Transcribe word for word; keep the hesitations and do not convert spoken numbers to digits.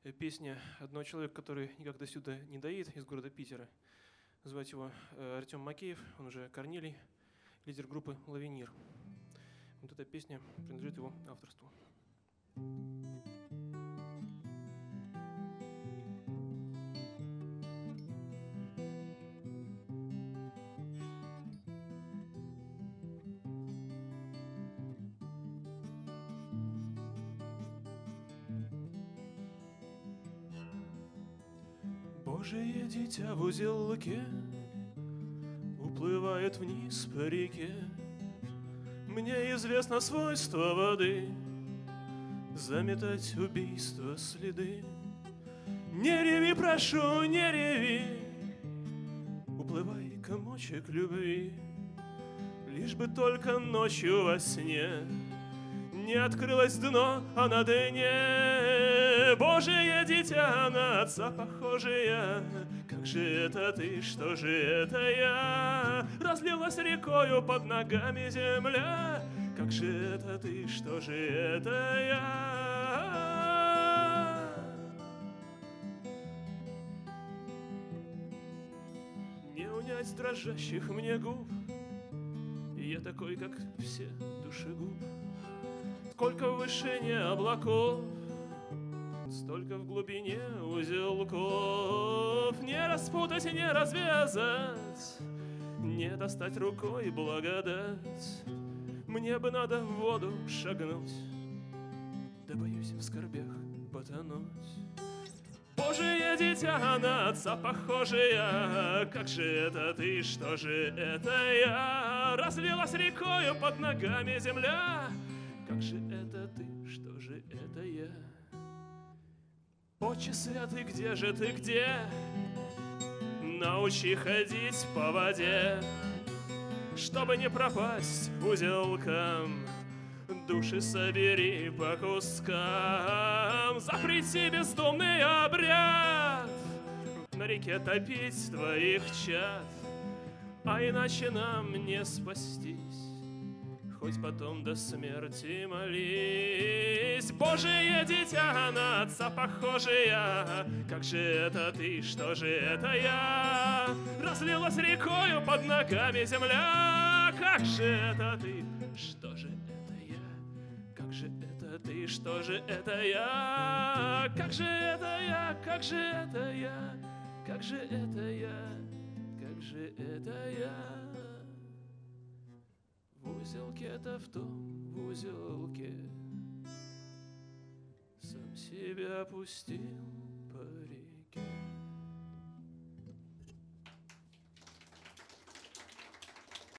песня одного человека, который никак до сюда не доедет, из города Питера. Звать его Артем Макеев, он уже Корнелий, лидер группы «Лавинир». Вот эта песня принадлежит его авторству. Божие дитя в узелке уплывает вниз по реке. Мне известно свойство воды заметать убийство следы. Не реви, прошу, не реви, уплывай, комочек любви, лишь бы только ночью во сне не открылось дно, а на дне Божие дитя на отца похожее. Как же это ты, что же это я? Разлилась рекою под ногами земля. Как же это ты, что же это я? Не унять дрожащих мне губ, я такой, как все душегуб. Сколько в вышине облаков, столько в глубине узелков. Не распутать, не развязать, не достать рукой благодать. Мне бы надо в воду шагнуть, да боюсь в скорбях потонуть. Божие дитя на отца похожая. Как же это ты, что же это я? Разлилась рекою под ногами земля. Как же это ты, что же это я? Отче святый, где же ты, где? Научи ходить по воде, чтобы не пропасть узелкам. Души собери по кускам. Запрети бездумный обряд на реке топить твоих чад, а иначе нам не спастись. Хоть потом до смерти молись. Божие дитя на отца похожая. Как же это ты, что же это я? Разлилась рекою под ногами земля. Как же это ты, что же это я? Как же это ты, что же это я? Как же это я, как же это я? Как же это я, как же это я? В узелке-то в том, в узелке сам себя опустил.